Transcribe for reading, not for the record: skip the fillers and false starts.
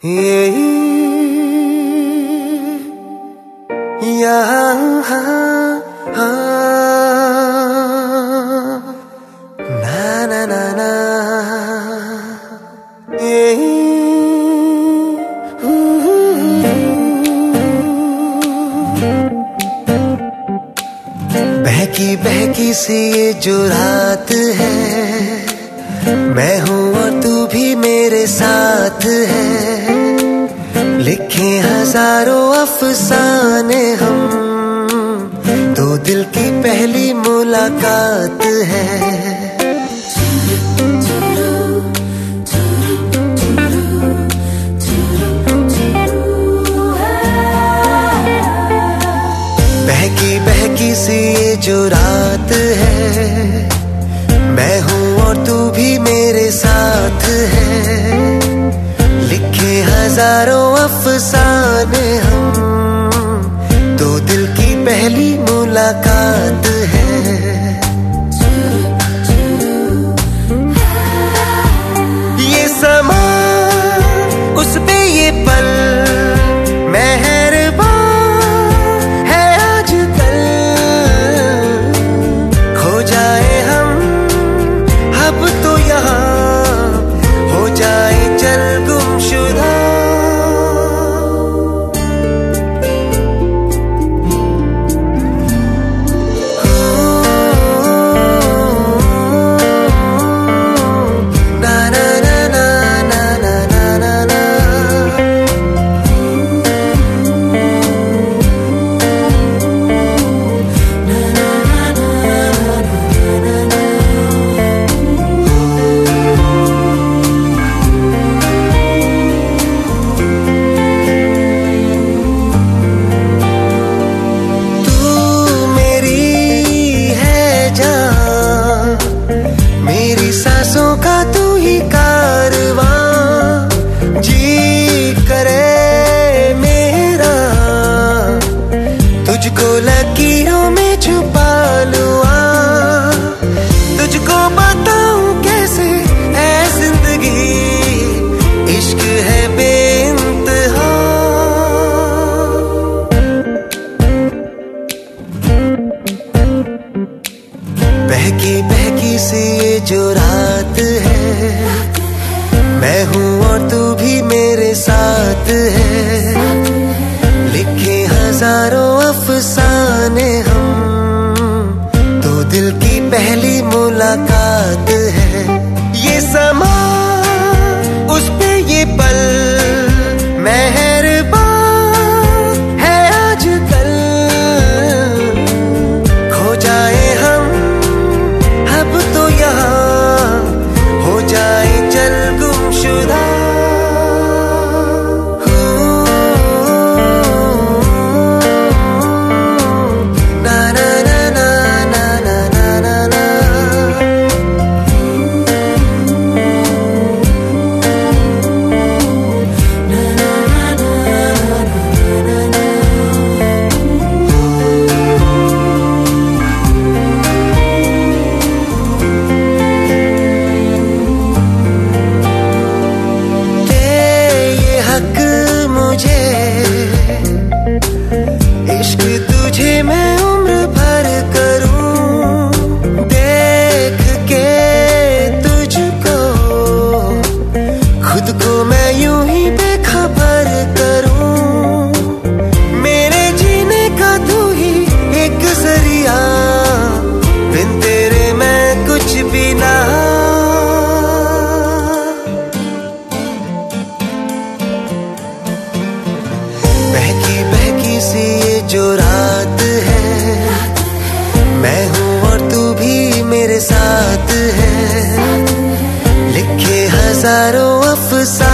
बहकी बहकी सी ये जो रात है, मैं हूँ और तू भी मेरे साथ है। लिखे हजारों अफसाने हम, दो दिल की पहली मुलाकात है। बहकी बहकी सी ये जो रात है, मैं हूँ और तू भी मेरे साथ है। लिखे हजारों अफसाने हम, दो दिल की पहली मुलाकात है। ये समा उस पे ये पल मेहरबान है आजकल। खो जाए हम अब तो यहाँ, हो जाए चल गुमशुदा। सांसों का तू ही कारवां, जी करे मेरा तुझको लकीरों में छुपा लूं। तुझको बताऊं कैसे है जिंदगी, इश्क है बेइंतहा। बहकी बहकी सी ये जो रात है, मैं हूँ और तू भी मेरे साथ है। लिखे हजारों अफसाने हम, दो दिल की पहली मुलाकात है। ये समा उस पे ये पल मेहरबान है आजकल। खो जाए हम अब तो यहाँ, हो जाए चल गुमशुदा। ना ना ना ना ना ना ना ना। इश्क तुझे मैं उम्र भर करूं, देख के तुझको खुद को मैं यूं ही बेखबर करूं। मेरे जीने का तू ही एक जरिया, बिन तेरे मैं कुछ भी ना। बहकी बहकी सी ये जो रात है, मैं हूँ और तू भी मेरे साथ है। लिखे हजारों अफसाने